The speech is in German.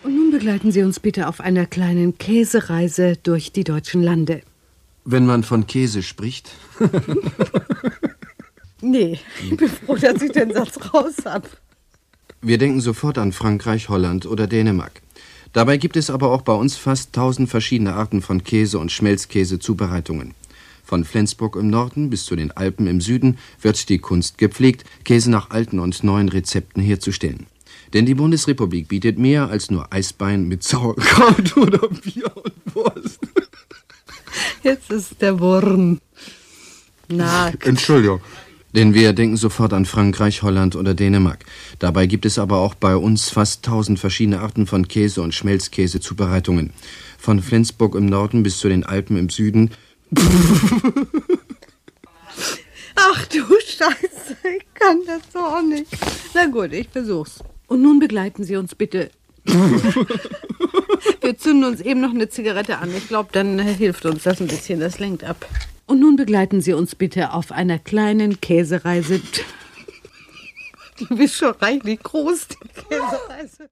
Und nun begleiten Sie uns bitte auf einer kleinen Käsereise durch die deutschen Lande. Wenn man von Käse spricht? Nee, ich bin froh, dass ich den Satz raus habe. Wir denken sofort an Frankreich, Holland oder Dänemark. Dabei gibt es aber auch bei uns fast 1000 verschiedene Arten von Käse und Schmelzkäse-Zubereitungen. Von Flensburg im Norden bis zu den Alpen im Süden wird die Kunst gepflegt, Käse nach alten und neuen Rezepten herzustellen. Denn die Bundesrepublik bietet mehr als nur Eisbein mit Sauerkraut oder Bier und Wurst. Jetzt ist der Wurm. Na, Entschuldigung. Denn wir denken sofort an Frankreich, Holland oder Dänemark. Dabei gibt es aber auch bei uns fast 1000 verschiedene Arten von Käse und Schmelzkäse-Zubereitungen. Von Flensburg im Norden bis zu den Alpen im Süden. ach du Scheiße, ich kann das doch nicht. Na gut, ich versuch's. Und nun begleiten Sie uns bitte. Wir zünden uns eben noch eine Zigarette an. Ich glaube, dann hilft uns das ein bisschen. Das lenkt ab. Und nun begleiten Sie uns bitte auf einer kleinen Käsereise. Die ist schon reichlich groß, die Käsereise.